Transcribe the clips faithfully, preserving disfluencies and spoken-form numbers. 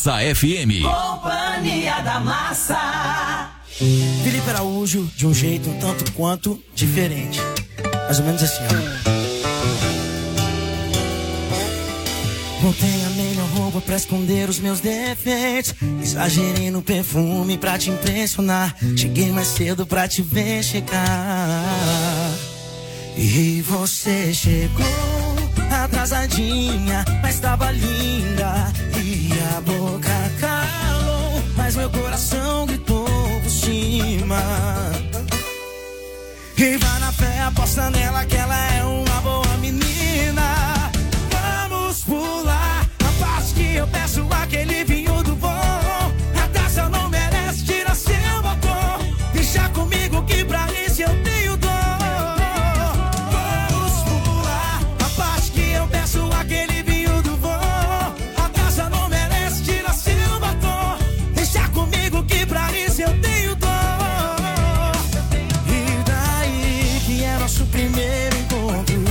Massa F M. Companhia da Massa. Felipe Araújo, de um jeito um tanto quanto diferente. Mais ou menos assim, ó. Montei a melhor roupa pra esconder os meus defeitos. Exagerei no perfume pra te impressionar. Cheguei mais cedo pra te ver chegar. E você chegou atrasadinha, mas tava linda. E a boca calou, mas meu coração gritou por cima. E vai na fé, aposta nela que ela é uma boa menina. Vamos pular a parte que eu peço aquele vinho do bom. A taça não merece, tira seu batom. Deixa comigo que pra isso eu tenho dor. Vamos pular a parte que eu peço aquele vinho do bom. A taça não merece, tira seu batom. Deixa comigo que pra isso eu tenho dor. E daí que é nosso primeiro encontro.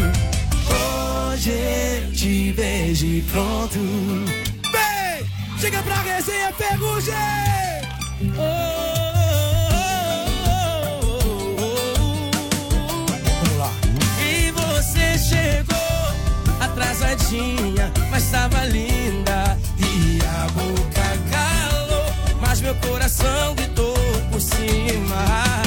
Hoje te vejo e pronto. Vem, chega pra resenha, Ferrugem. Oh, oh, oh, oh. Vamos lá. E você chegou atrasadinha, mas tava linda. E a boca calou, mas meu coração gritou por cima.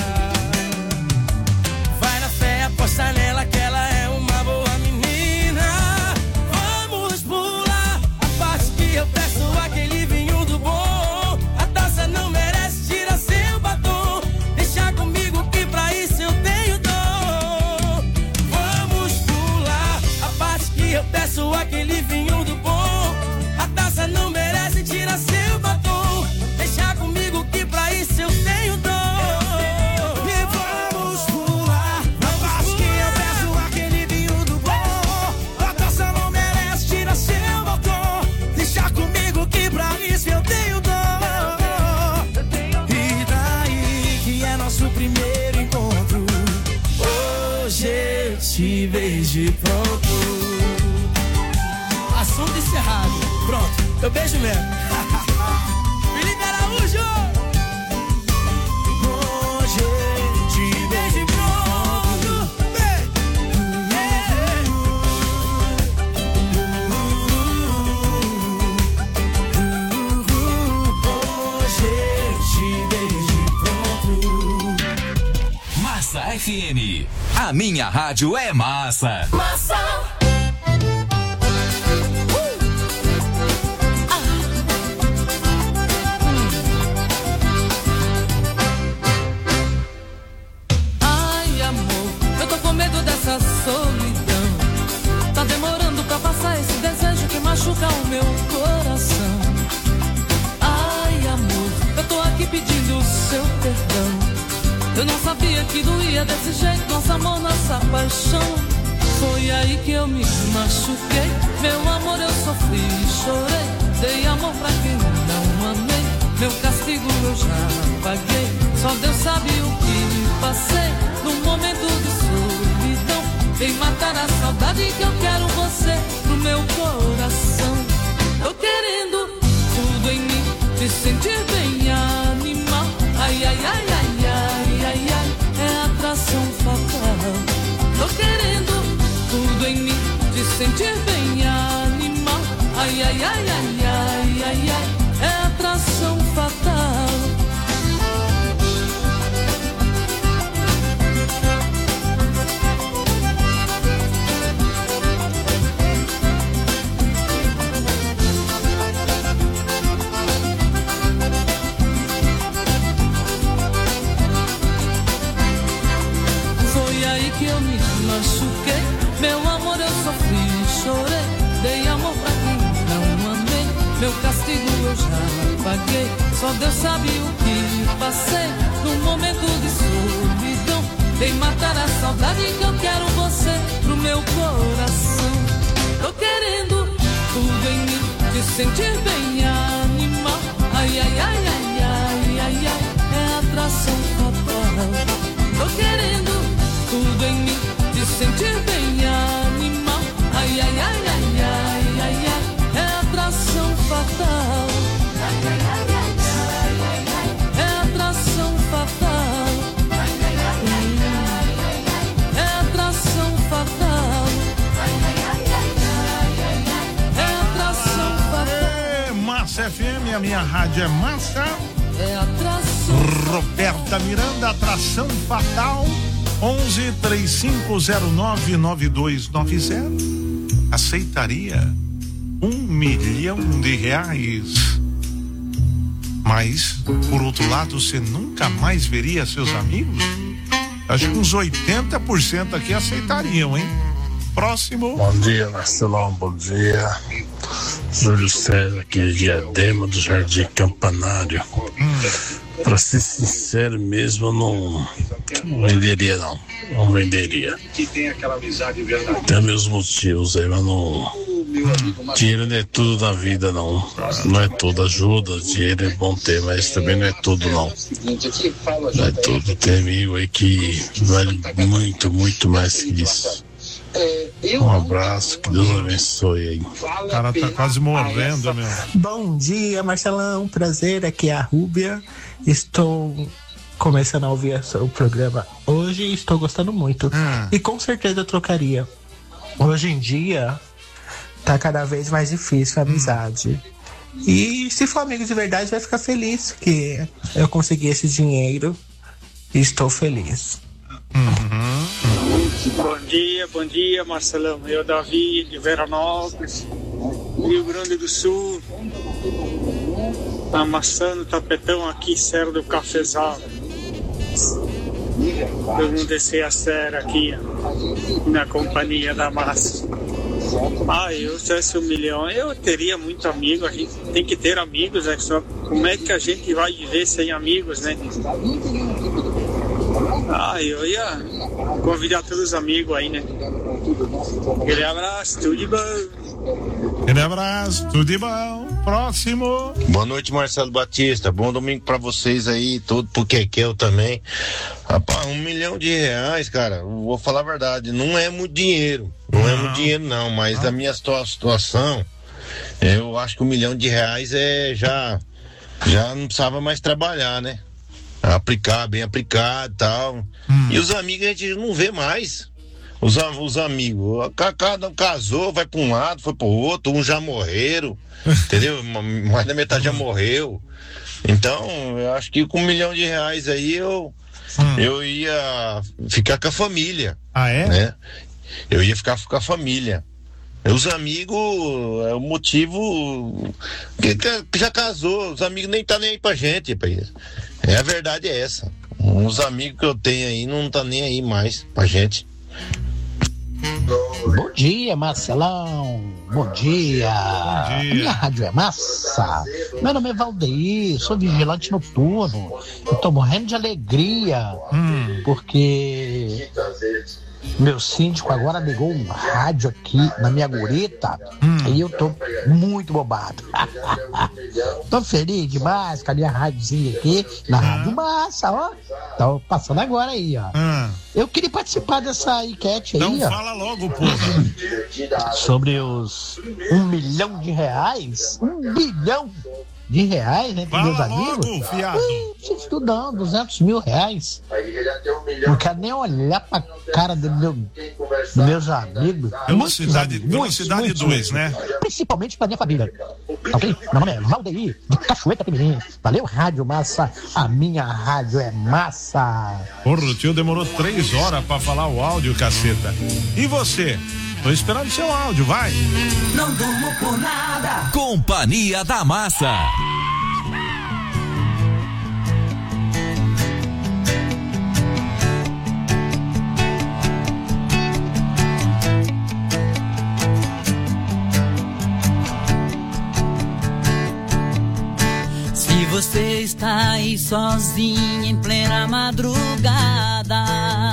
Vai na fé, aposta nela que ela é uma boa menina. Vamos pular a parte que eu peço aquele vinho do bom. A taça não merece, tira seu batom. Deixa comigo que pra isso eu tenho dor. Vamos pular a parte que eu peço aquele vinho do bom. A taça não merece, tira seu batom. Deixa comigo que pra isso eu tenho dor. E vamos pular a parte que eu peço aquele vinho do bom. A taça não merece, tira seu batom. Deixa comigo que pra isso eu tenho dor. E daí que é nosso primeiro encontro. Hoje eu te vejo pronto. Assunto encerrado. Pronto, eu beijo mesmo. Felipe Araújo. Hoje eu te vejo pronto. Hoje eu te vejo pronto. Massa F M. A minha rádio é massa. Massa. Ai, amor, eu tô com medo dessa solidão. Tá demorando pra passar esse desejo que machuca o meu coração. Ai, amor, eu tô aqui pedindo o seu perdão. Eu não sabia que doía desse jeito, nosso amor, nossa paixão. Foi aí que eu me machuquei. Meu amor, eu sofri e chorei. Dei amor pra quem não amei. Meu castigo eu já paguei. Só Deus sabe o que passei. Num momento de solidão, vem matar a saudade que eu quero você pro meu coração. Tô querendo tudo em mim, te sentir bem animal. Ai, ai, ai, ai, ai, ai, ai, é atração fatal. Tô querendo tudo em mim, te sentir bem animal. Ai, ai, ai, ai, ai, ai, ai, é atração fatal. Foi aí que eu me machuquei. Meu amor, eu sofri e chorei. Dei amor pra quem não amei. Meu castigo eu já paguei. Só Deus sabe o que passei. Num momento de solidão, vem matar a saudade que eu quero você pro meu coração. Tô querendo tudo em mim, te sentir bem animal. Ai, ai, ai, ai, ai, ai, ai, é atração fatal. Tô querendo tudo em mim, te sentir bem animal. Ai, ai, ai, ai, ai, ai, ai, é atração fatal. A Minha Rádio é Massa. É atração. Roberta Miranda, Atração Fatal. onze, três cinco zero nove, nove dois nove zero. Aceitaria um milhão de reais. Mas, por outro lado, você nunca mais veria seus amigos? Acho que uns oitenta por cento aqui aceitariam, hein? Próximo. Bom dia, Marcelão, bom dia. Júlio César, aqui é Diadema do Jardim Campanário. Hum. Pra ser sincero mesmo, eu não, não venderia, não. Não venderia. Tem meus motivos aí, mas não. Dinheiro não é tudo na vida, não. Não é tudo. Ajuda, dinheiro é bom ter, mas também não é tudo, não. Não é tudo. Tem amigo aí que vale muito, muito mais que isso. Um abraço, que Deus abençoe aí. O cara tá quase morrendo, meu. Bom dia, Marcelão. Prazer, aqui é a Rúbia. Estou começando a ouvir o programa hoje e estou gostando muito. Hum. E com certeza eu trocaria. Hoje em dia tá cada vez mais difícil a amizade. Hum. E se for amigo de verdade, vai ficar feliz que eu consegui esse dinheiro e estou feliz. Uhum. Bom dia, bom dia, Marcelão. Eu, Davi, de Veranópolis, Rio Grande do Sul. Amassando tapetão aqui, Serra do Cafezal. Vamos descer a serra aqui, na companhia da massa. Ah, eu se tivesse um milhão, eu teria muito amigo. A gente tem que ter amigos, né? Só como é que a gente vai viver sem amigos, né? Ah, eu ia convidar todos os amigos aí, né? Aquele abraço, tudo de bom. Aquele abraço, tudo de bom. Próximo. Boa noite, Marcelo Batista. Bom domingo pra vocês aí, todo pro Kekel também. Rapaz, um milhão de reais, cara, vou falar a verdade, não é muito dinheiro. Não, não. é muito dinheiro, não, mas da minha situação, eu acho que um milhão de reais é já, já não precisava mais trabalhar, né? Aplicar, bem aplicado e tal. Hum. E os amigos a gente não vê mais. Os, os amigos, cada um casou, vai pra um lado, foi pro outro, uns já morreram, entendeu? Mais da metade já morreu. Então, eu acho que com um milhão de reais aí eu, hum. eu ia ficar com a família. Ah, é? Né? Eu ia ficar com a família. Os amigos, é o motivo que, que já casou, os amigos nem tá nem aí pra gente. É, a verdade é essa. Os amigos que eu tenho aí não tá nem aí mais pra gente. Bom dia, Marcelão. Bom dia. Bom dia. Minha rádio é massa. Meu nome é Valdeir, sou vigilante noturno. Eu tô morrendo de alegria, hum. porque meu síndico agora ligou um rádio aqui na minha gureta hum. e eu tô muito bobado. Tô feliz demais com a minha rádiozinha aqui na Rádio Massa, ó. Tô passando agora aí, ó. Hum. Eu queria participar dessa enquete aí, então ó. Fala logo, porra. Sobre os um milhão de reais, um bilhão de reais, né, meus amigos. Logo, fiado. Vocês estudam duzentos mil reais. Não quero nem olhar pra cara do meu, dos meus amigos. Velocidade, velocidade dois, né? Principalmente pra minha família. Ok? Meu nome é Valdeir, de Cachoeira Pimirim. Valeu, Rádio Massa. A minha rádio é massa. Porra, o tio demorou três horas pra falar o áudio, caceta. E você? Tô esperando seu áudio, vai. Não durmo por nada. Companhia da Massa. Se você está aí sozinho em plena madrugada,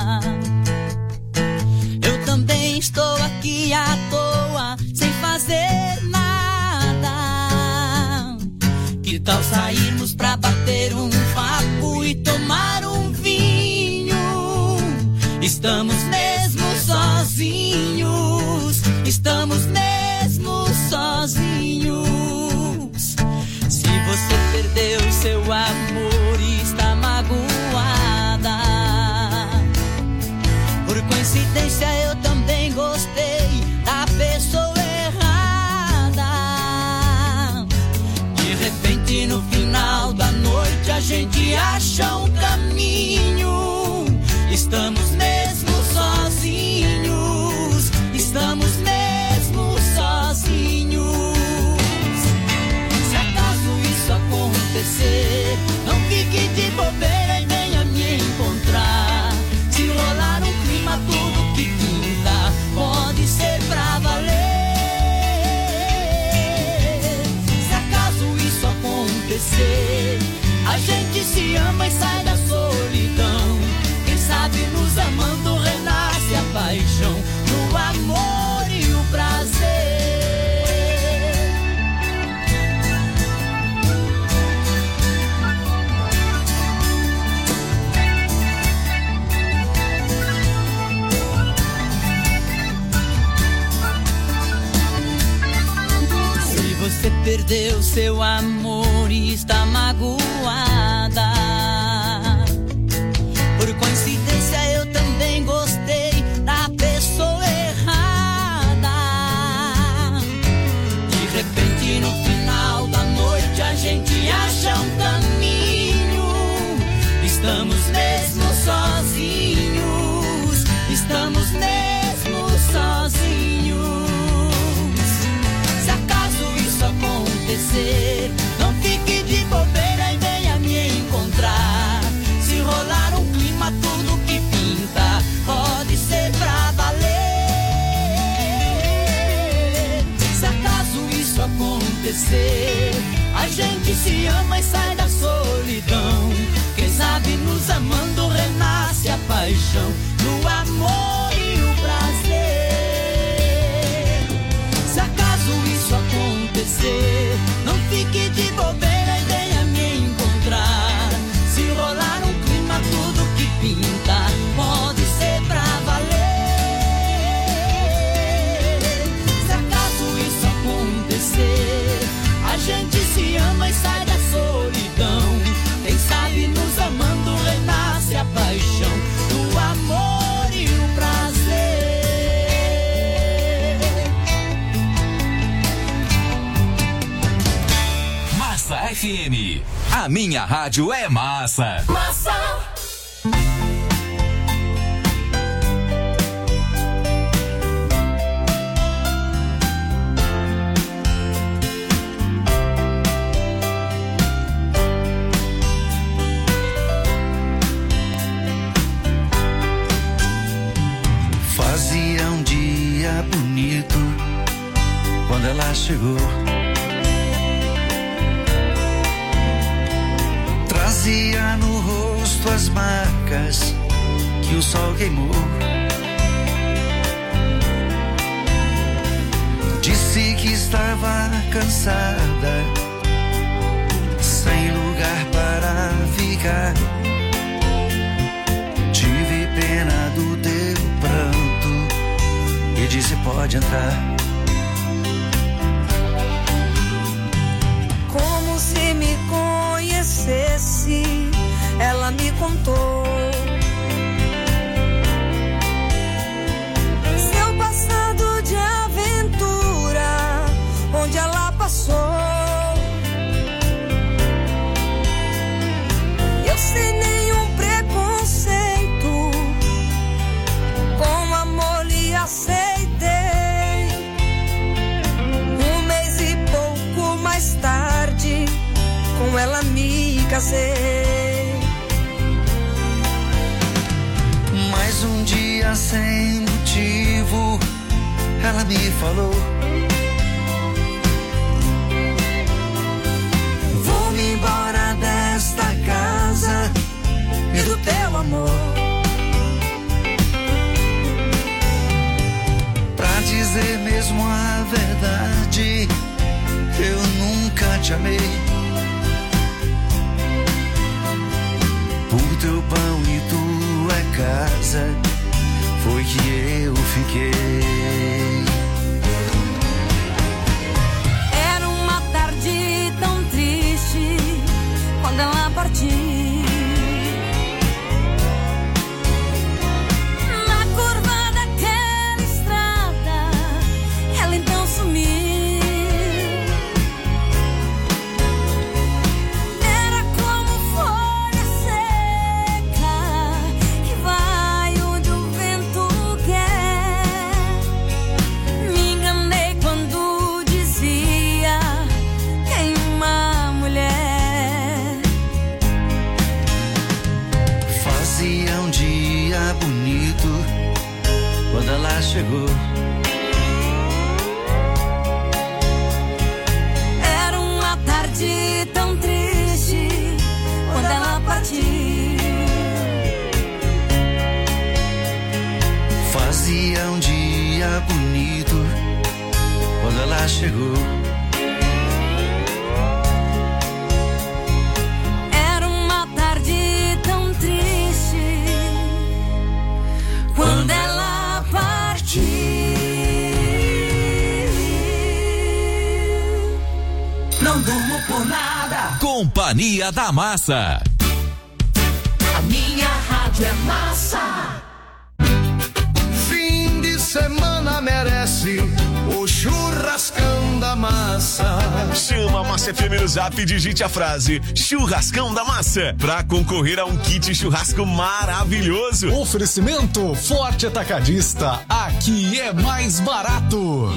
eu também estou aqui à toa, sem fazer nada. Que tal sairmos pra bater um papo e tomar um vinho? Estamos mesmo sozinhos, estamos mesmo sozinhos. Se você perdeu seu amor e está magoada, por coincidência eu também gostei da pessoa errada. De repente acham caminho. Estamos mesmo sozinhos, estamos mesmo sozinhos. Se acaso isso acontecer, não fique de bobeira e venha me encontrar. Se rolar um clima, tudo que pinta pode ser pra valer. Se acaso isso acontecer, a gente se ama e sai da solidão. Quem sabe nos amando renasce a paixão, no amor e o prazer. Se você perdeu seu amor e está magoada, por coincidência eu também gostei da pessoa errada. De repente no final da noite a gente acha um caminho. Estamos mesmo sozinhos, estamos mesmo sozinhos. Se acaso isso acontecer, não fique de bobeira e venha me encontrar. Se rolar um clima, tudo que pinta pode ser pra valer. Se acaso isso acontecer, a gente se ama e sai da solidão. Quem sabe nos amando renasce a paixão, no amor e o prazer. Se acaso isso acontecer, não fique de bobeira e venha me encontrar. Se rolar um clima, tudo que pinta pode ser pra valer. Se acaso isso acontecer, a gente se ama e sai da solidão. Quem sabe nos amando renasce a paixão, do amor e o prazer. Massa F M, a minha rádio é massa. Massa. Fazia um dia bonito quando ela chegou. Trazia no rosto as marcas que o sol queimou. Disse que estava cansada, sem lugar para ficar. Tive pena do teu pranto e disse: pode entrar. Como se me conhecesse, ela me contou seu passado de aventura, onde ela passou. Eu sem nenhum preconceito, com amor lhe aceitei. Um mês e pouco mais tarde, com ela me casei. Mais um dia sem motivo, ela me falou: vou-me embora desta casa e do teu amor. Pra dizer mesmo a verdade, eu nunca te amei. Por teu pão e tua casa foi que eu fiquei. Era uma tarde tão triste quando ela partiu. Na curva daquela estrada, ela então sumiu. Era como folha Fazia um dia bonito quando ela chegou. Era uma tarde tão triste quando ela partiu. Fazia um dia bonito quando ela chegou. Era uma tarde tão triste quando ela partiu. Não durmo por nada. Companhia da Massa. A minha rádio é massa. Fim de semana merece o churrascão da massa. Chama a Massa F M no Zap e digite a frase Churrascão da Massa pra concorrer a um kit churrasco maravilhoso. Oferecimento Forte Atacadista. Aqui é mais barato.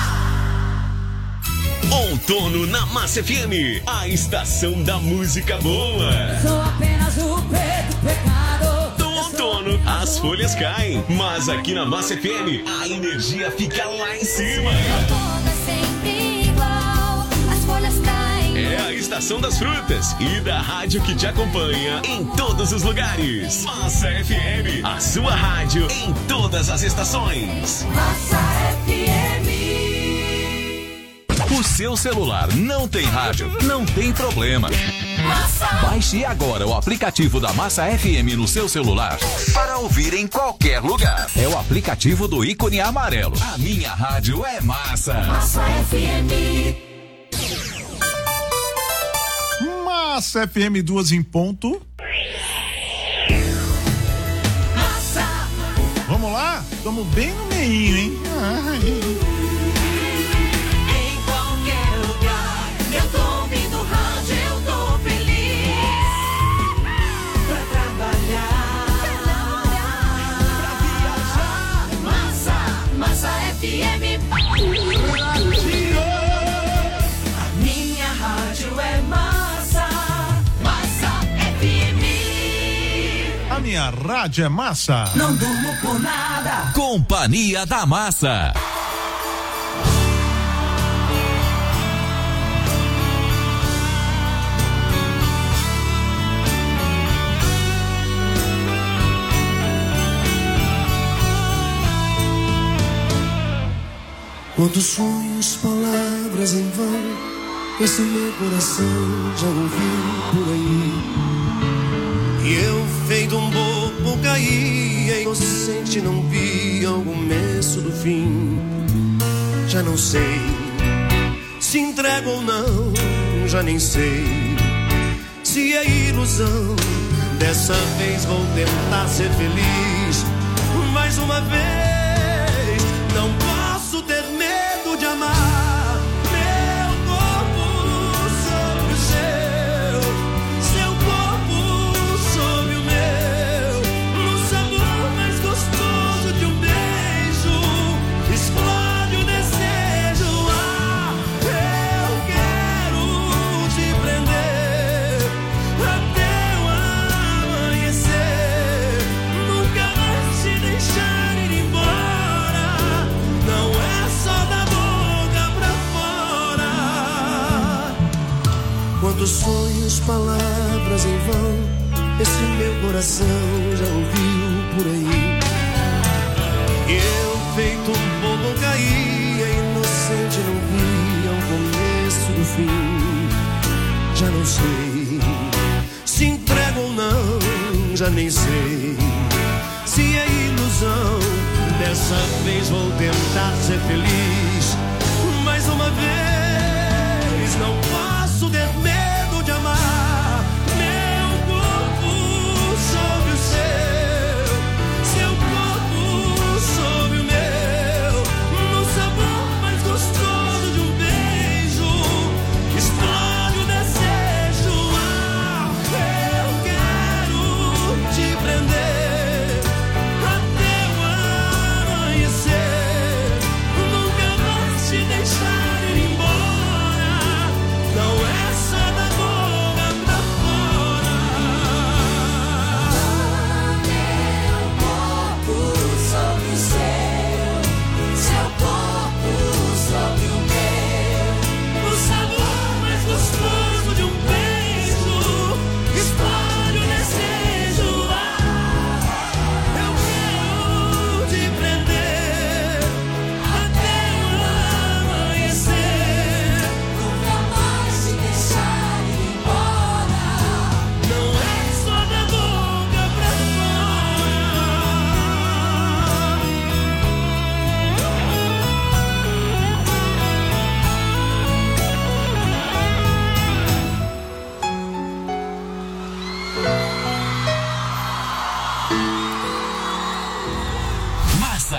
Outono na Massa F M, a estação da música boa. Sou apenas o preto pecado. No outono, as folhas caem, mas aqui na Massa F M, a energia fica lá em cima. Outono é sempre igual, as folhas caem. É a estação das frutas e da rádio que te acompanha em todos os lugares. Massa F M, a sua rádio em todas as estações. Massa F M. O seu celular não tem rádio? Não tem problema. Baixe agora o aplicativo da Massa F M no seu celular para ouvir em qualquer lugar. É o aplicativo do ícone amarelo. A minha rádio é Massa. Massa F M. Massa F M, duas em ponto. Massa. Vamos lá? Estamos bem no meinho, hein? Ai. Eu tô ouvindo rádio, eu tô feliz pra trabalhar, pra viajar. Massa, Massa F M. A minha rádio é Massa, Massa F M. A minha rádio é Massa. Não durmo por nada. Companhia da Massa. Quantos sonhos, palavras em vão, esse meu coração já ouviu por aí. E eu, feito um bobo, caí, inocente, não vi o começo do fim. Já não sei se entrego ou não, já nem sei se é ilusão. Dessa vez vou tentar ser feliz, mais uma vez. Não posso ter medo de amar. Meu corpo sobre o seu, seu corpo sobre o meu. No sabor mais gostoso de um beijo, explode o desejo. Ah, eu quero te prender até o amanhecer. Nunca mais te deixar ir embora. Não é só da boca pra fora. Quantos sonhos, palavras em vão, esse meu coração já ouviu por aí. E eu, feito um bobo, caía, inocente, não via o começo do fim. Já não sei se entrego ou não, já nem sei se é ilusão. Dessa vez vou tentar ser feliz, mais uma vez. Não posso ter medo de amar. Meu corpo sobre o seu, seu corpo sobre o meu. No sabor mais gostoso de um beijo, explode o desejo. Ah, eu quero te prender até o amanhecer. Nunca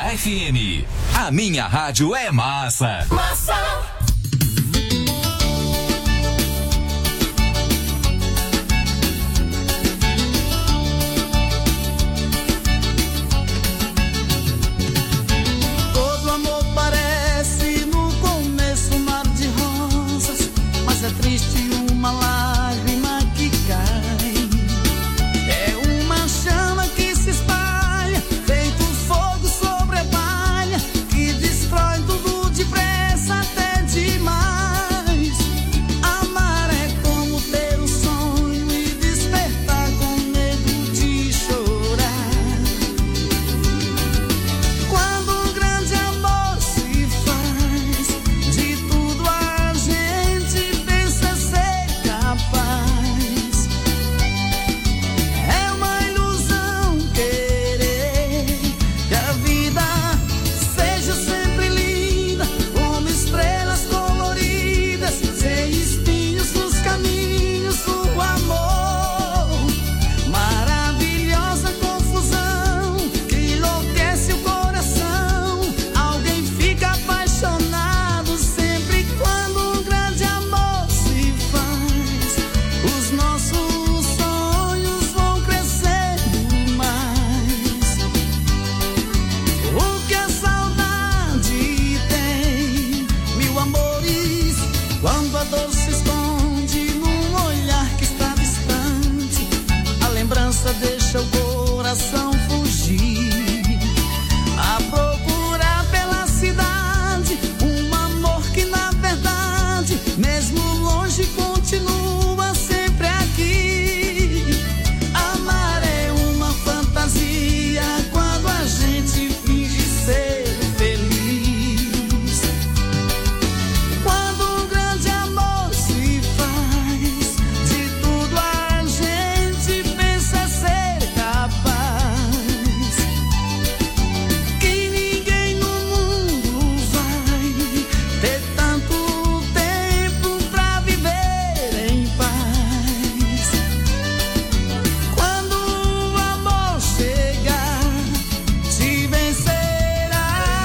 F M. A minha rádio é massa. Massa. Todo amor parece no começo um mar de rosas, mas é triste uma lágrima que cai. É uma chama que se espalha, feito fogo sobre a palha, que destrói tudo depressa até demais. Amar é como ter um sonho e despertar com medo de chorar. Quando um grande amor se faz, de tudo a gente pensa ser capaz. É uma ilusão querer que a vida seja sempre linda, como estrelas coloridas, sem espinhos nos caminhos do amor. Maravilhosa confusão que enlouquece o coração. Alguém fica apaixonado sempre quando um grande amor se faz. Os nossos sonhos vão crescendo mais. O que a saudade tem, mil amores, quando a dor se esconde num olhar que está distante. A lembrança deixa o coração fugir, a procurar pela cidade um amor que na verdade, mesmo longe, continua sempre aqui. Amar é uma fantasia quando a gente finge ser feliz. Quando um grande amor se faz, de tudo a gente pensa ser capaz. Que ninguém no mundo vai ter tanto tempo pra viver em paz. Quando o amor chegar, te vencerá.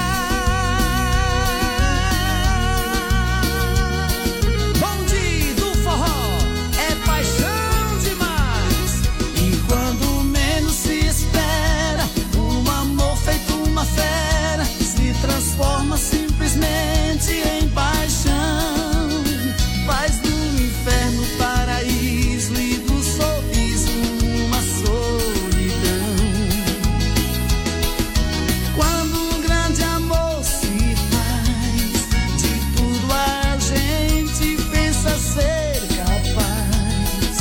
Bonde do forró é paixão demais. E quando menos se espera, um amor feito uma fera se transforma simplesmente em paixão. Faz do inferno paraíso e do sorriso uma solidão. Quando um grande amor se faz, de tudo a gente pensa ser capaz.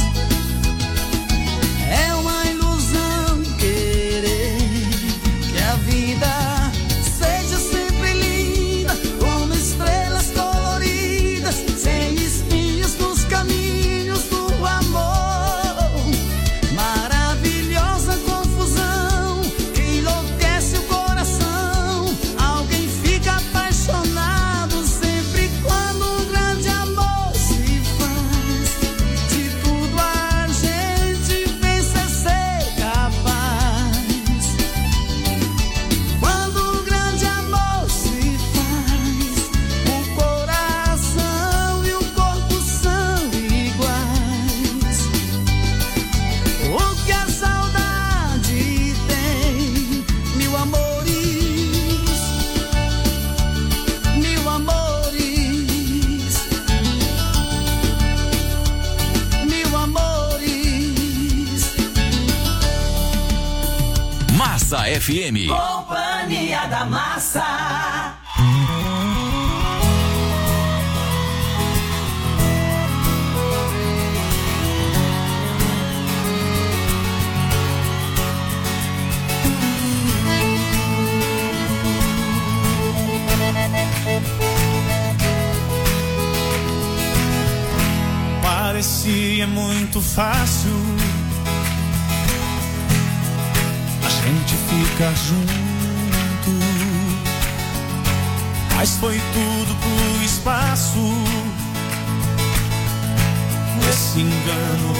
É uma ilusão querer que a vida seja sempre linda, como estrelas coloridas, sem espinhos nos caminhos do amor. Maravilhosa confusão que enlouquece o coração. Alguém fica apaixonado sempre quando um grande amor se faz. De tudo a gente pensa ser capaz. Quando um grande amor se faz, o coração e o corpo são iguais. O que a saudade tem, mil amores, mil amores, mil amores. Massa F M. Companhia da Massa. Parecia muito fácil a gente ficar junto, mas foi tudo pro espaço. Esse engano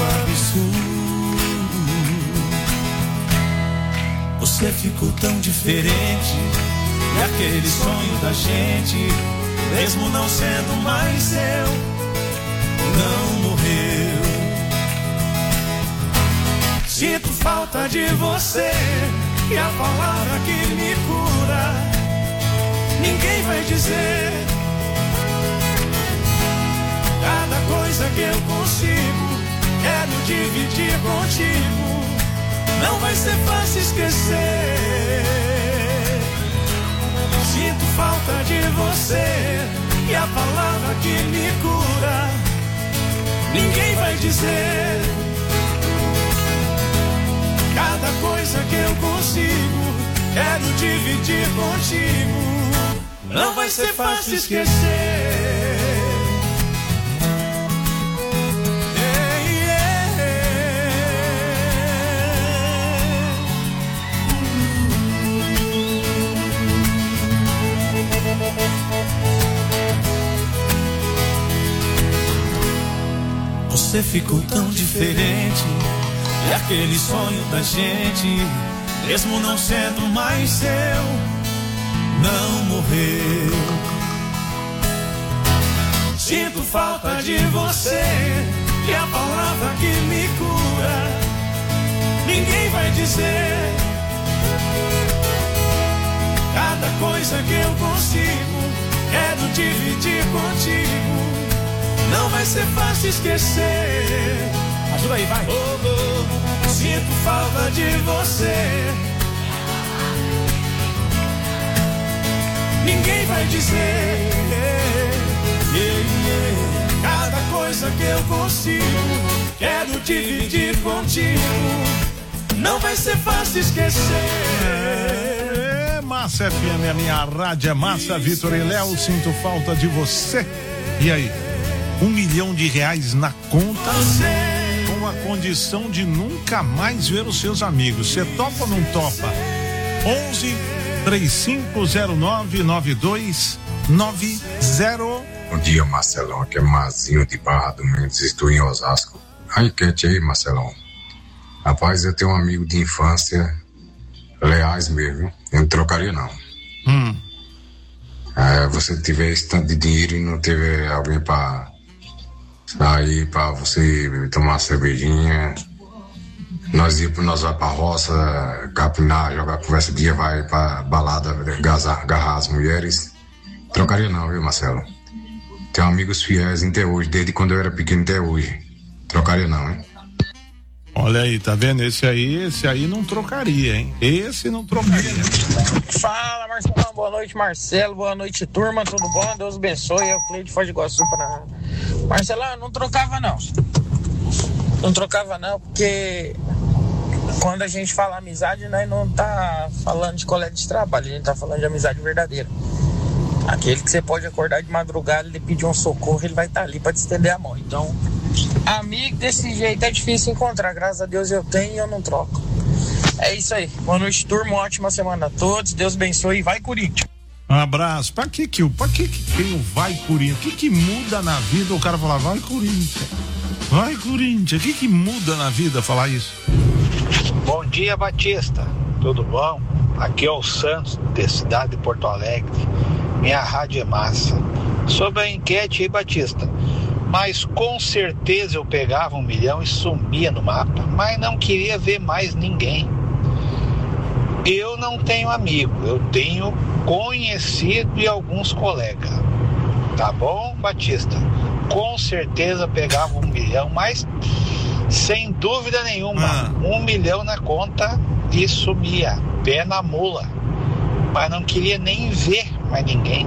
absurdo. Você ficou tão diferente, E aquele sonho da gente, mesmo não sendo mais seu, não morreu. Sinto falta de você, e a palavra que me cura, ninguém vai dizer. Cada coisa que eu consigo, quero dividir contigo. Não vai ser fácil esquecer. Sinto falta de você, e a palavra que me cura, ninguém vai dizer. Cada coisa que eu consigo, quero dividir contigo. Não vai ser fácil esquecer. Você ficou tão diferente, e aquele sonho da gente, mesmo não sendo mais seu, não morreu. Sinto falta de você, e a palavra que me cura, ninguém vai dizer. Cada coisa que eu consigo, quero dividir contigo. Não vai ser fácil esquecer. Ajuda aí, vai. Oh, oh, sinto falta de você. Ninguém vai dizer. Yeah, yeah. Cada coisa que eu consigo, quero dividir contigo. Não vai ser fácil esquecer. É, Massa F M, a minha rádio é Massa. Vitor e Léo, sinto falta de você. E aí? Um milhão de reais na conta, com a condição de nunca mais ver os seus amigos. Você topa ou não topa? onze, três cinco zero nove, nove dois nove zero. Bom dia, Marcelão. Aqui é Mazinho de Barra do Mendes, estou em Osasco. A enquete aí, Marcelão. Rapaz, eu tenho um amigo de infância, leais mesmo, eu não trocaria não. Hum. É, você tiver esse tanto de dinheiro e não tiver alguém pra sair, pra você tomar uma cervejinha, nós ir, nós vai pra roça, capinar, jogar conversa dia, vai pra balada, agarrar, agarrar as mulheres. Trocaria não, viu, Marcelo? Tenho amigos fiéis até hoje, desde quando eu era pequeno até hoje. Trocaria não, hein? Olha aí, tá vendo? Esse aí, esse aí não trocaria, hein? Esse não trocaria. Fala, Marcelão, boa noite, Marcelo, boa noite, turma, tudo bom? Deus abençoe, é o Cleide de Foz do Iguaçu para... Marcelão, eu não trocava não. Não trocava não, porque quando a gente fala amizade, nós não tá falando de colega de trabalho, a gente tá falando de amizade verdadeira. Aquele que você pode acordar de madrugada, ele pedir um socorro, ele vai estar tá ali para te estender a mão. Então, amigo desse jeito é difícil encontrar, graças a Deus eu tenho e eu não troco. É isso aí, boa noite, turma, uma ótima semana a todos, Deus abençoe e vai Corinthians. Um abraço. Pra que que, pra que, que tem o vai Corinthians? O que que muda na vida o cara falar vai Corinthians? Vai Corinthians. O que que muda na vida falar isso? Bom dia, Batista. Tudo bom? Aqui é o Santos, da cidade de Porto Alegre. Minha rádio é Massa. Sobre a enquete aí, Batista. Mas com certeza eu pegava um milhão e sumia no mapa. Mas não queria ver mais ninguém. Eu não tenho amigo, eu tenho conhecido e alguns colegas. Tá bom, Batista? Com certeza pegava um milhão, mas sem dúvida nenhuma, ah. um milhão na conta e sumia, pé na mula. Mas não queria nem ver mais ninguém.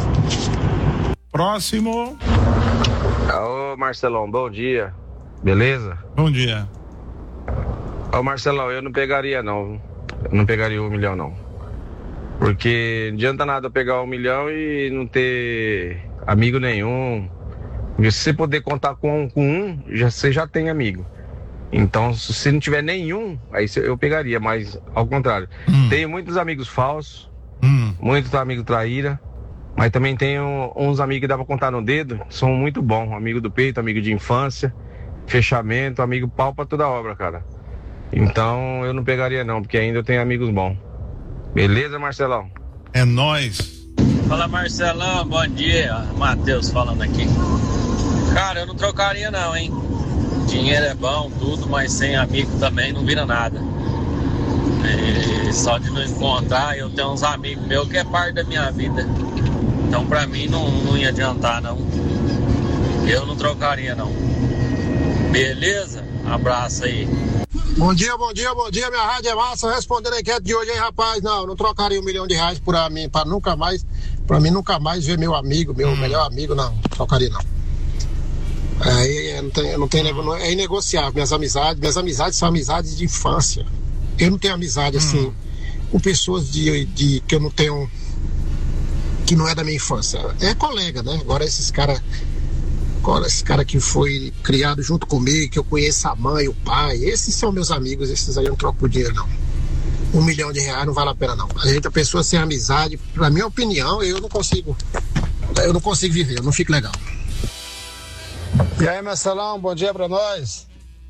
Próximo. Ô Marcelão, bom dia. Beleza? Bom dia. Ô Marcelão, eu não pegaria não. Eu não pegaria um milhão não. Porque não adianta nada pegar um milhão e não ter amigo nenhum. Porque se você poder contar com, com um, já, você já tem amigo. Então, se você não tiver nenhum, aí eu pegaria, mas ao contrário. Hum. Tenho muitos amigos falsos, hum. muitos amigos traíra, mas também tenho uns amigos que dá pra contar no dedo, são muito bons. Amigo do peito, amigo de infância, fechamento, amigo pau pra toda obra, cara. Então, eu não pegaria não, porque ainda eu tenho amigos bons. Beleza, Marcelão? É nóis. Fala, Marcelão, bom dia. Matheus falando aqui. Cara, eu não trocaria não, hein? Dinheiro é bom, tudo, mas sem amigo também não vira nada. E só de não encontrar, eu tenho uns amigos meus que é parte da minha vida. Então pra mim não, não ia adiantar não. Eu não trocaria não. Beleza? Abraço aí. Bom dia, bom dia, bom dia, minha rádio é massa. Respondendo a enquete de hoje, hein, rapaz? Não, não trocaria um milhão de reais por mim, para nunca mais, para mim nunca mais ver meu amigo, meu hum. melhor amigo, não, não trocaria não. É, não tem, não tem, não, é inegociável minhas amizades, minhas amizades são amizades de infância. Eu não tenho amizade hum. assim com pessoas de, de que eu não tenho, que não é da minha infância. É colega, né? Agora esses caras, agora esse cara que foi criado junto comigo, que eu conheço a mãe, o pai, esses são meus amigos, esses aí eu não troco por dinheiro não. Um milhão de reais não vale a pena não. A gente, a pessoa sem amizade, na minha opinião, eu não consigo, eu não consigo viver, eu não fico legal. E aí, Marcelão, bom dia pra nós.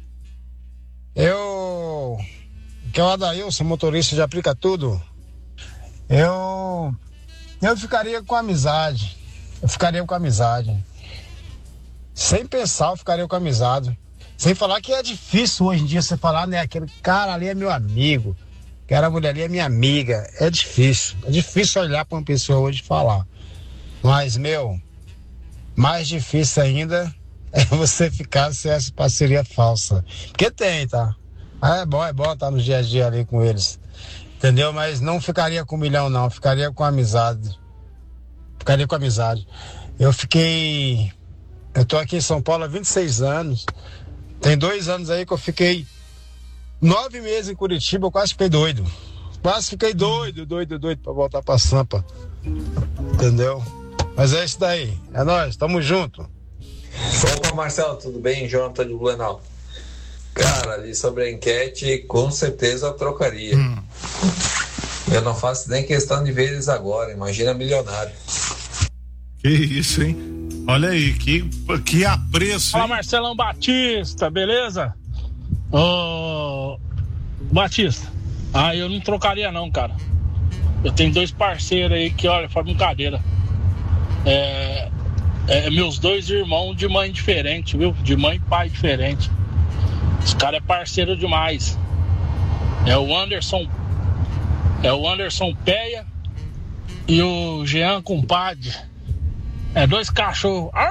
Eu, que é o Adailson, motorista de Aplica Tudo, eu, eu ficaria com amizade, eu ficaria com amizade. Sem pensar, eu ficaria com amizade. Sem falar que é difícil hoje em dia você falar, né, aquele cara ali é meu amigo, aquela mulher ali é minha amiga. É difícil, é difícil olhar pra uma pessoa hoje e falar. Mas, meu, mais difícil ainda é você ficar sem essa parceria falsa. Porque tem, tá? É bom, é bom estar no dia a dia ali com eles. Entendeu? Mas não ficaria com um milhão, não. Ficaria com amizade. Ficaria com amizade. Eu fiquei... Eu tô aqui em São Paulo há vinte e seis anos. Tem dois anos aí que eu fiquei nove meses em Curitiba, eu quase fiquei doido. Quase fiquei doido, doido, doido pra voltar pra Sampa. Entendeu? Mas é isso daí. É nóis, tamo junto. Opa, Marcelo, tudo bem? Jonathan de Blumenau. Cara, ali sobre a enquete, com certeza eu trocaria. Hum. Eu não faço nem questão de ver eles agora, imagina milionário. Que isso, hein? Olha aí, que, que apreço. Fala, Marcelão Batista, beleza? Ô, Batista, ah, eu não trocaria não, cara. Eu tenho dois parceiros aí que, olha, fora brincadeira. É... É, meus dois irmãos de mãe diferente, viu? De mãe e pai diferente. Esse cara é parceiro demais. É o Anderson. É o Anderson Peia e o Jean Compadre. É dois cachorros. Arr!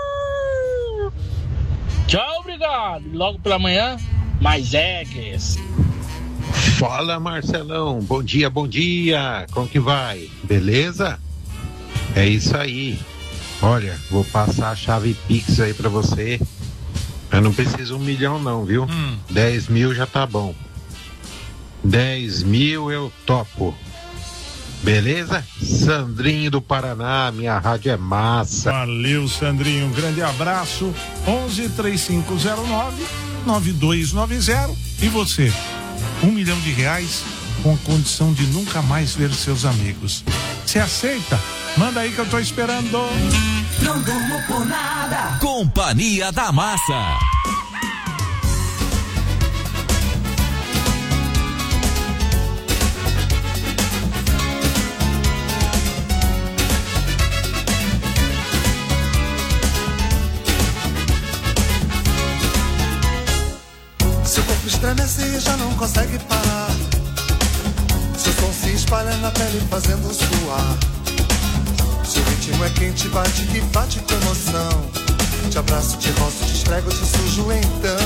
Tchau, obrigado. Logo pela manhã, mais eggs. Fala, Marcelão. Bom dia, bom dia. Como que vai? Beleza? É isso aí. Olha, vou passar a chave Pix aí pra você. Eu não preciso um milhão não, viu? Hum. dez mil já tá bom. dez mil eu topo. Beleza? Sandrinho do Paraná, minha rádio é massa. Valeu, Sandrinho. Um grande abraço. onze, três cinco zero nove, nove dois nove zero. E você? Um milhão de reais com a condição de nunca mais ver seus amigos. Você aceita? Manda aí que eu tô esperando. Não durmo por nada. Companhia da Massa. Seu corpo estremece e já não consegue parar. Seu som se espalha na pele fazendo suar. Seu ritmo é quente, bate que bate com emoção. Te abraço, te roço, te esfrego, te sujo então.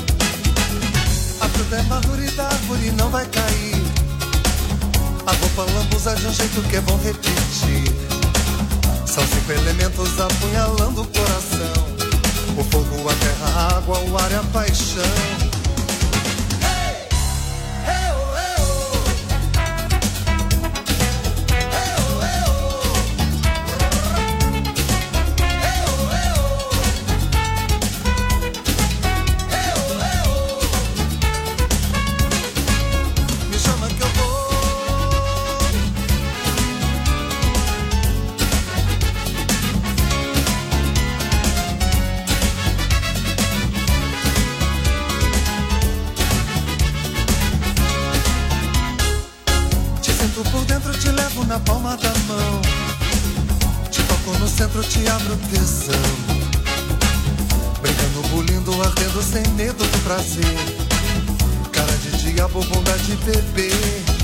A fruta é madura e da árvore não vai cair. A roupa lambuza de um jeito que é bom repetir. São cinco elementos apunhalando o coração: o fogo, a terra, a água, o ar e a paixão. toco por dentro, te levo na palma da mão. Te toco no centro, te abro tesão. Brincando, bulindo, ardendo, sem medo do prazer. Cara de diabo, bunda de bebê.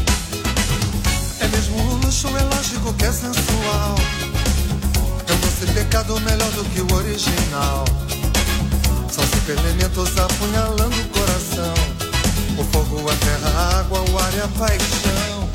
É mesmo um luxo, é lógico que é sensual. É um doce pecado melhor do que o original. São cinco elementos apunhalando o coração. O fogo, a terra, a água, o ar e a paixão.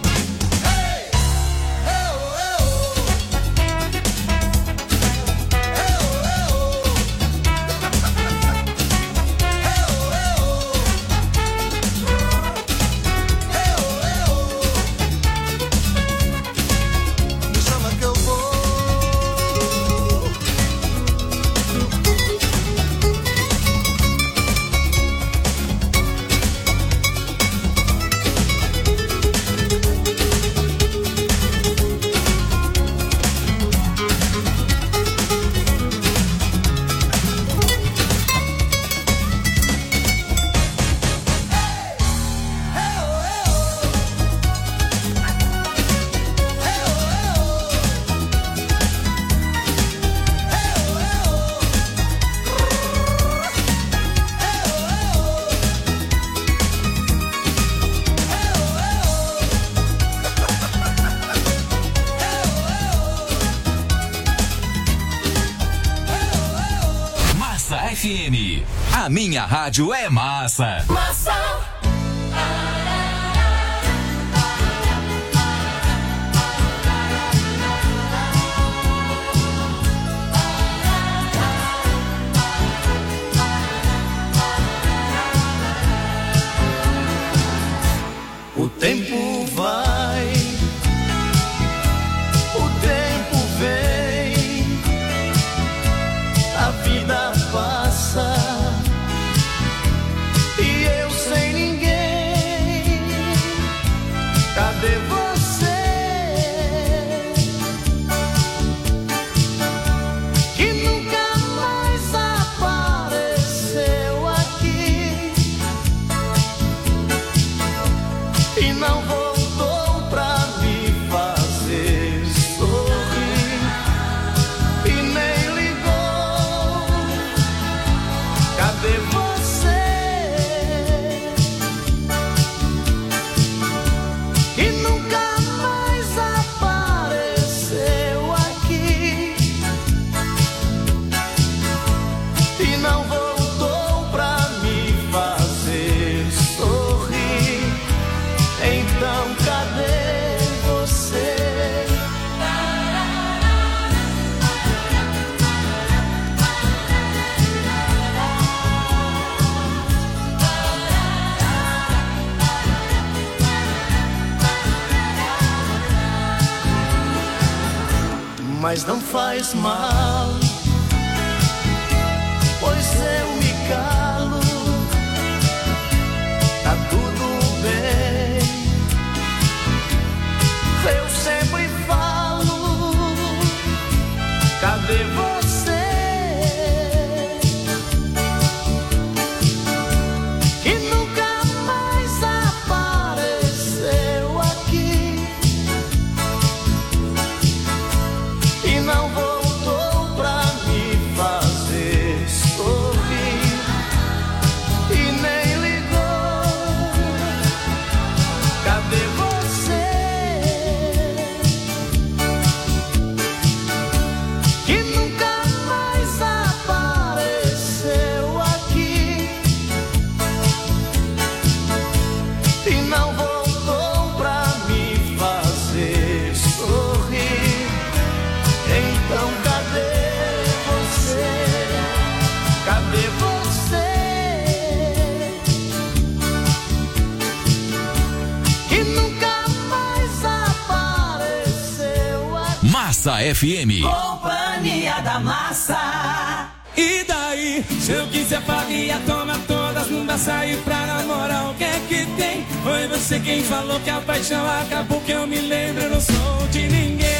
F M. A minha rádio é massa. Massa. O tempo vai, o tempo vem, a vida passa e eu sem ninguém. Cadê você que nunca mais apareceu aqui e não voltou pra me fazer sorrir e nem ligou? Cadê você que nunca mais apareceu aqui e não voltou pra me fazer sorrir? Então cadê você? Mas não faz mal, pois eu me calo. Tá tudo bem, eu sempre falo. Cadê você que nunca mais apareceu aqui e não voltou pra me fazer sorrir e nem ligou? Cadê você que nunca mais apareceu aqui e não voltou pra me fazer sorrir? Então cadê você? Cadê você que nunca mais apareceu aqui? Massa F M. Companhia da Massa. E daí, se eu quiser faria, toma todas, não dá sair pra namorar, o que é que tem? Foi você quem falou que a paixão acabou, que eu me lembro, eu não sou de ninguém.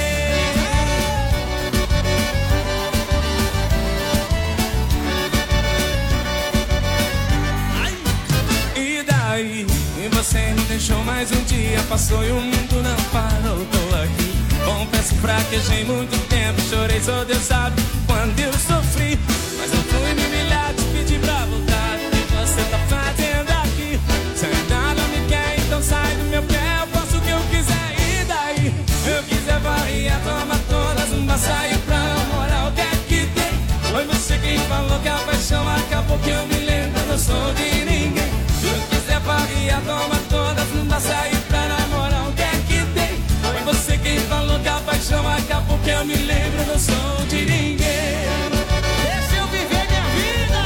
E daí, você me deixou mais um dia, passou e o mundo não parou, tô aqui. Confesso que fraquejei muito tempo, chorei, só Deus sabe quando eu sofri. Mas não fui me humilhar, te pedir pra voltar. O que você tá fazendo aqui? Se ainda não me quer, então sai do meu pé, eu faço o que eu quiser e daí? Eu quiser varrer, toma todas, não vai sair pra namorar, o que é que tem? Foi você quem falou que a paixão acabou, que eu me lembro, eu não sou de ninguém. Eu quiser varrer, toma todas, não vai sair pra namorar, o que é que tem? Foi você quem falou que a paixão acabou, que eu me lembro, eu não sou de ninguém. Deixa eu viver minha vida.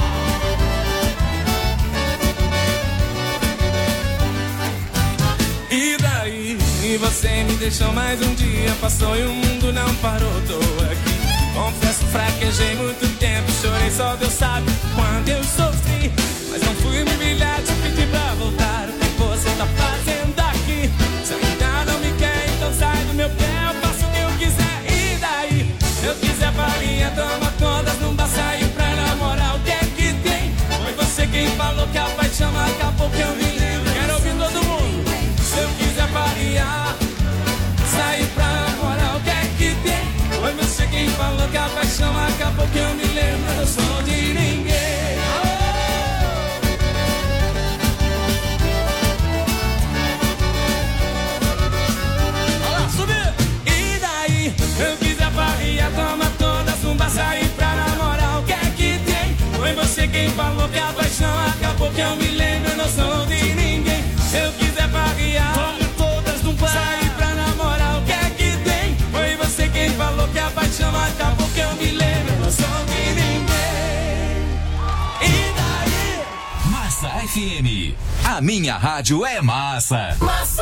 E daí? E você me deixou mais um dia, passou e o mundo não parou, tô aqui. Confesso, fraquejei muito tempo, chorei, só Deus sabe quando eu sofri. Mas não fui me humilhar, te pedir pra voltar, o que você tá fazendo aqui? Se ainda não me quer, então sai do meu pé, eu faço o que eu quiser e daí? Eu quiser farinha, toma todas, não dá sair pra namorar, o que é que tem? Foi você quem falou que a paixão acabou, que eu me lembro. Quero ouvir todo mundo. Se eu quiser farinha, sair pra namorar, o que é que tem? Foi você quem falou que a paixão acabou, que eu me lembro, eu sou de ninguém. Olha, subir! E daí? Eu quiser farria, toma todas, não vai sair pra namorar, o que é que tem? Foi você quem falou que a paixão acabou, que eu me lembro, eu não sou de ninguém. Eu quiser farria, toma todas, não vai sair pra namorar, o que é que tem? Foi você quem falou que a paixão acabou, que eu me lembro, eu não sou de ninguém. E daí? Massa F M, a minha rádio é massa. Massa.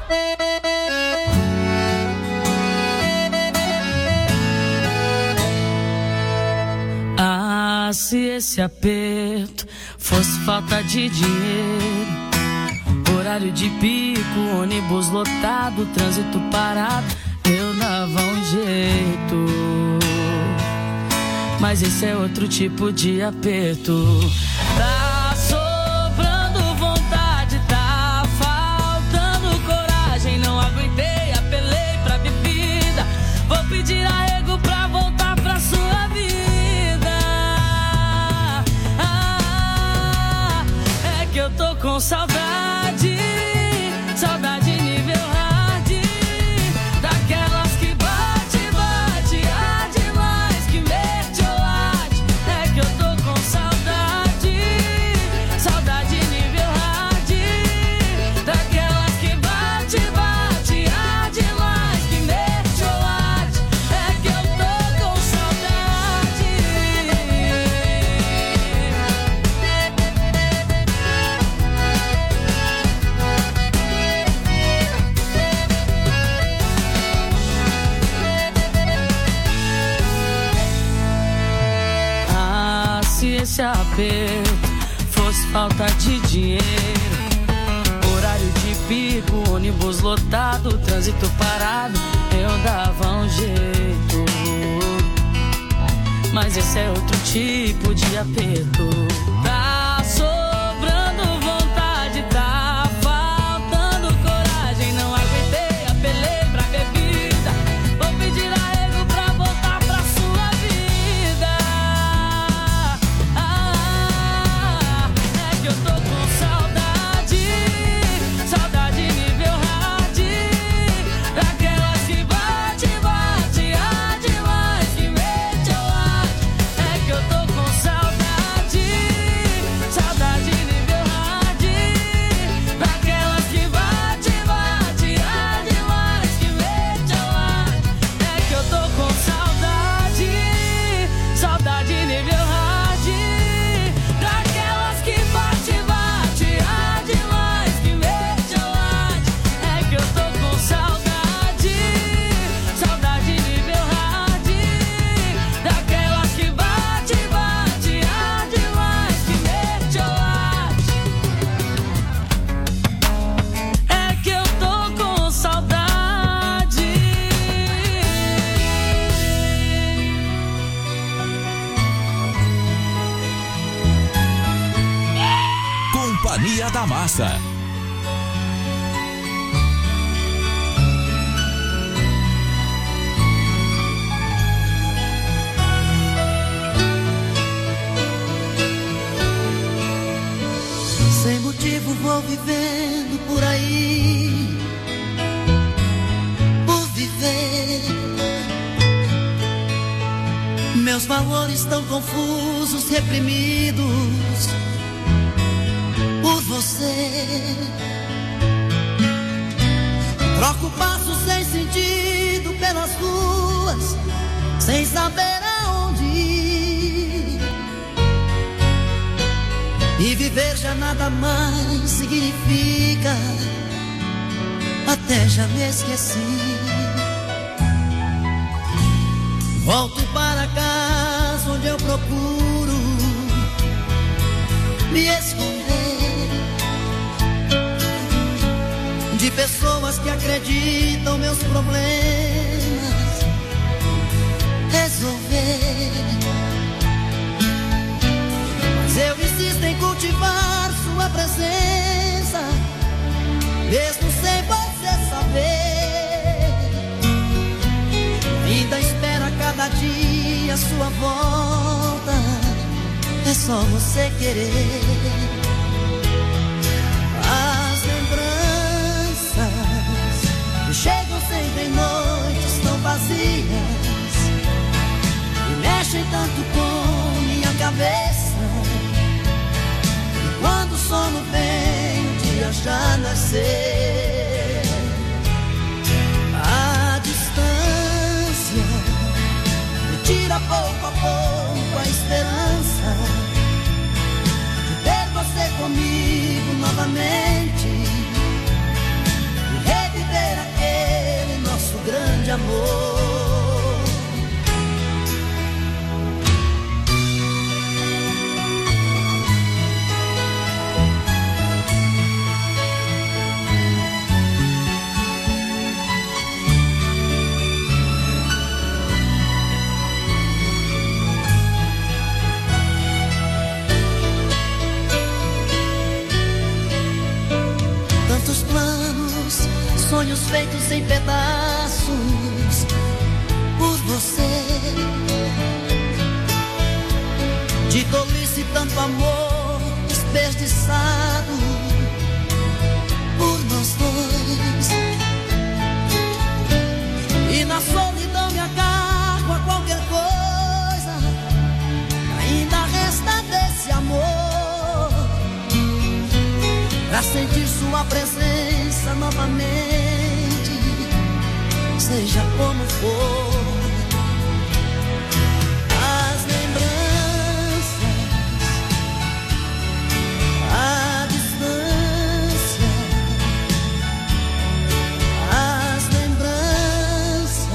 Ah, se esse aperto fosse falta de dinheiro, horário de pico, ônibus lotado, trânsito parado, eu dava um jeito. Mas esse é outro tipo de aperto. Tá sobrando vontade, tá faltando coragem, não aguentei, apelei pra bebida, vou pedir arrego pra voltar pra sua vida. Ah, é que eu tô com saudade, saudade nível hard, daquelas que bate, bate, há demais, que mete ou late. É que eu tô com saudade, saudade nível hard, daquelas que bate, bate, há demais, que mete ou late. É que eu tô com saudade. Ah, se esse aperto fosse falta de dinheiro, horário de pico, ônibus lotado, trânsito parado, eu dava um jeito. Mas esse é outro tipo de aperto. Tá sobrando vontade, tá faltando coragem, não aguentei, apelei pra bebida, vou pedir arrego pra voltar pra sua vida. Ah, é que eu tô com saudade, saudade nível hard, daquelas que bate, bate, há demais, que mete ou late. É que eu tô com saudade, saudade nível hard, daquelas que bate, bate, há demais, que mete ou late. É que eu tô com saudade, saudade nível hard, daquelas que bate, bate, há demais, que mete ou late. É que eu tô com saudade, saudade nível hard, daquelas que bate, bate, há demais, que mete ou late. É que eu tô com saudade. Companhia da Massa. motivo vou vivendo por aí, por viver. Meus valores tão confusos, reprimidos por você. Troco passos sem sentido pelas ruas, sem saber aonde ir. E viver já nada mais significa, até já me esqueci. Volto para casa onde eu procuro me esconder de pessoas que acreditam meus problemas resolver. Mas eu insisto em cultivar sua presença, mesmo sem você saber. Ainda espera cada dia sua volta, é só você querer. As lembranças que chegam sempre em noites tão vazias e mexem tanto com minha cabeça. E quando o sono vem, o dia já nasceu. A distância me tira pouco a pouco a esperança de ter você comigo novamente e reviver aquele nosso grande amor. Planos, sonhos feitos em pedaços por você. De tolice tanto amor desperdiçado por nós dois. E na solidão me agarro a qualquer coisa, ainda resta desse amor pra sentir sua presença novamente, seja como for. As lembranças, a distância, as lembranças,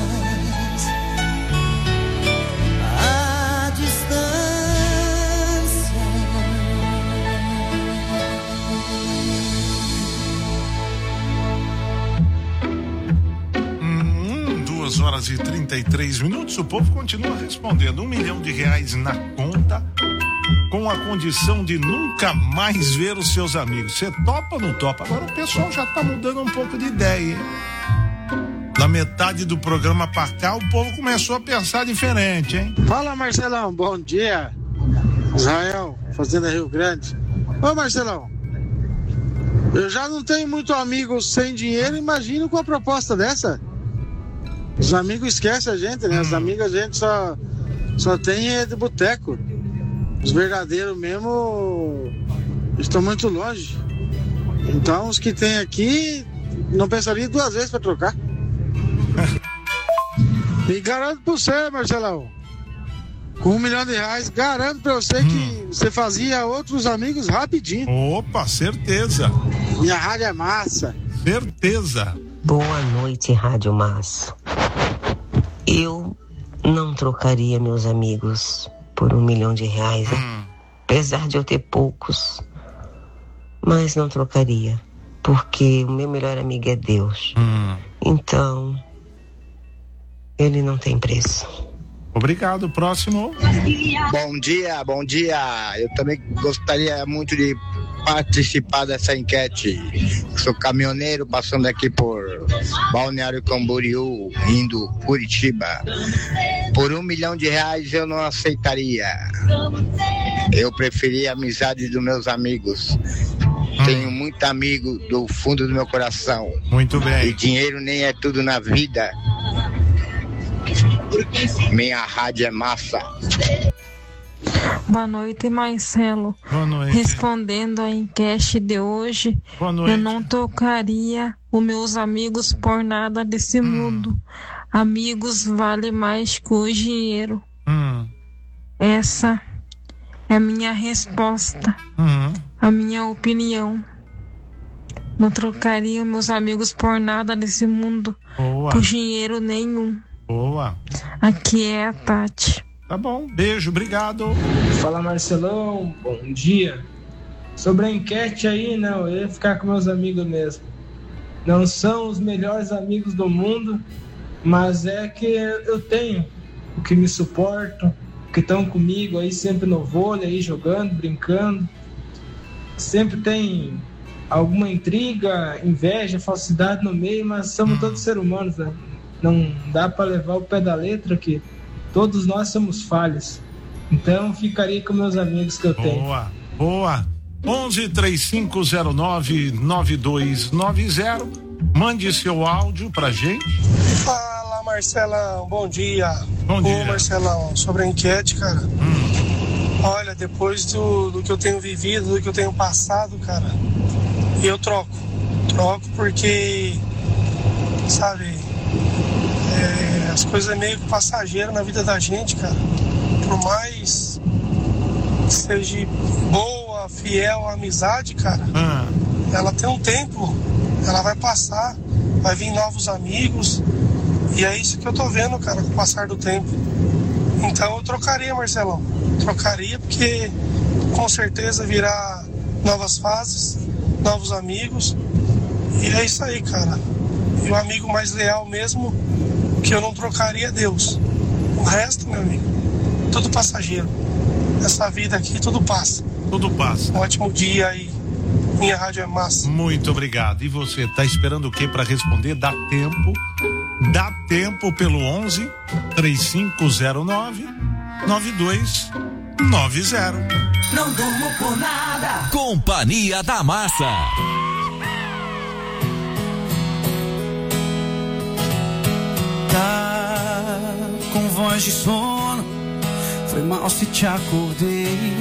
a distância. Horas e trinta e três minutos, o povo continua respondendo. Um milhão de reais na conta, com a condição de nunca mais ver os seus amigos. Você topa ou não topa? Agora o pessoal já tá mudando um pouco de ideia, hein? Da metade do programa pra cá, o povo começou a pensar diferente, hein? Fala, Marcelão, bom dia. Israel, Fazenda Rio Grande. Ô, Marcelão, eu já não tenho muito amigos sem dinheiro, imagino com a proposta dessa. Os amigos esquecem a gente, né? Os amigos a gente só, só tem é de boteco. Os verdadeiros mesmo estão muito longe. Então os que tem aqui não pensaria duas vezes para trocar. E garanto pra você, Marcelão, com um milhão de reais, garanto pra você hum. que você fazia outros amigos rapidinho. Opa, certeza. Minha rádio é massa. Certeza. Boa noite, Rádio Massa. Eu não trocaria meus amigos por um milhão de reais, hum. apesar de eu ter poucos, mas não trocaria, porque o meu melhor amigo é Deus. Hum. Então, ele não tem preço. Obrigado, próximo. Bom dia, bom dia. Eu também gostaria muito de participar dessa enquete. Sou caminhoneiro, passando aqui por Balneário Camboriú, indo Curitiba. Por um milhão de reais eu não aceitaria. Eu preferia a amizade dos meus amigos. Tenho muito amigo do fundo do meu coração. Muito bem. E dinheiro nem é tudo na vida. Minha rádio é massa. Boa noite, Marcelo. Boa noite. Respondendo a enquete de hoje, Boa noite. eu não trocaria os meus amigos por nada desse hum. mundo. Amigos vale mais que o dinheiro. Hum. Essa é a minha resposta, hum. a minha opinião. Não trocaria meus amigos por nada desse mundo. Boa. Por dinheiro nenhum. Boa. Aqui é a Tati. Tá bom, beijo, obrigado. Fala, Marcelão, bom dia. Sobre a enquete aí, não, eu ia ficar com meus amigos mesmo. Não são os melhores amigos do mundo, mas é que eu tenho o que me suportam, que estão comigo aí sempre no vôlei, aí jogando, brincando. Sempre tem alguma intriga, inveja, falsidade no meio, mas somos hum. todos seres humanos, né? Não dá para levar o pé da letra que todos nós somos falhos. Então ficaria com meus amigos que eu boa, tenho. Boa, boa. onze, três cinco zero nove, nove dois nove zero. Mande seu áudio pra gente. Fala, Marcelão, bom dia. Bom dia. Ô, Marcelão, sobre a enquete, cara. Hum. Olha, depois do, do que eu tenho vivido, do que eu tenho passado, cara, eu troco. Troco porque, sabe, é, as coisas é meio que passageiro na vida da gente, cara. Por mais que seja boa, fiel a amizade, cara, ah. ela tem um tempo, ela vai passar, vai vir novos amigos, e é isso que eu tô vendo, cara, com o passar do tempo. Então eu trocaria, Marcelão, trocaria porque com certeza virá novas fases, novos amigos, e é isso aí, cara. E o amigo mais leal mesmo, que eu não trocaria é Deus. O resto, meu amigo, tudo passageiro. Essa vida aqui, tudo passa. Tudo passa. Um ótimo dia aí. Minha rádio é massa. Muito obrigado. E você, tá esperando o quê para responder? Dá tempo. Dá tempo pelo onze, três cinco zero nove, nove dois nove zero. Não durmo por nada. Companhia da Massa. Tá com voz de sono, foi mal se te acordei.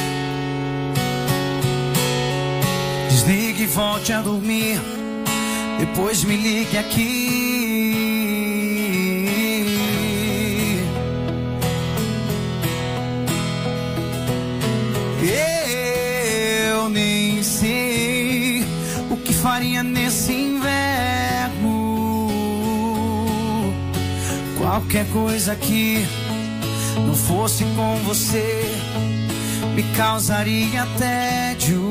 Desligue e volte a dormir, depois me ligue aqui. Eu nem sei o que faria nesse inverno. Qualquer coisa que não fosse com você me causaria tédio.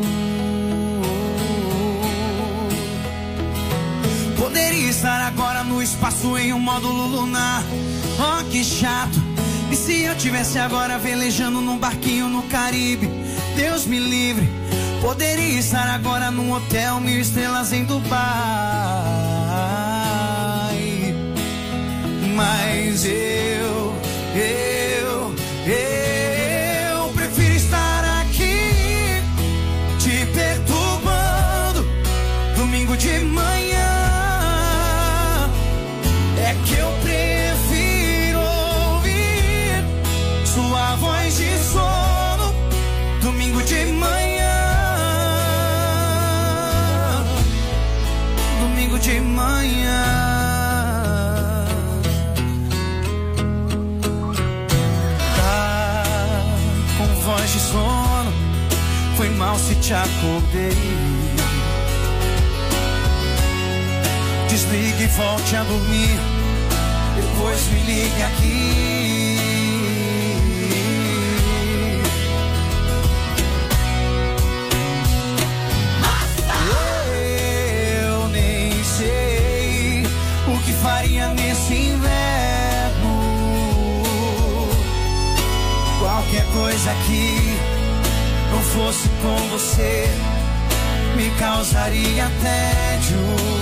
Poderia estar agora no espaço em um módulo lunar. Oh, que chato. E se eu tivesse agora velejando num barquinho no Caribe? Deus me livre. Poderia estar agora num hotel mil estrelas em Dubai. Mas eu, eu, eu prefiro estar aqui te perturbando domingo de manhã. É que eu prefiro ouvir sua voz de sono domingo de manhã. Domingo de manhã. Voz de sono, foi mal se te acordei. Desligue e volte a dormir, depois me ligue aqui. Eu nem sei o que faria nesse inverno. Qualquer coisa que não fosse com você me causaria tédio.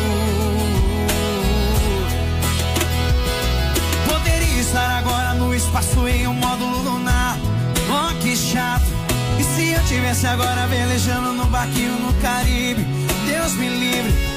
Poderia estar agora no espaço em um módulo lunar. Oh, que chato. E se eu tivesse tivesse agora velejando num barquinho no Caribe. Deus me livre,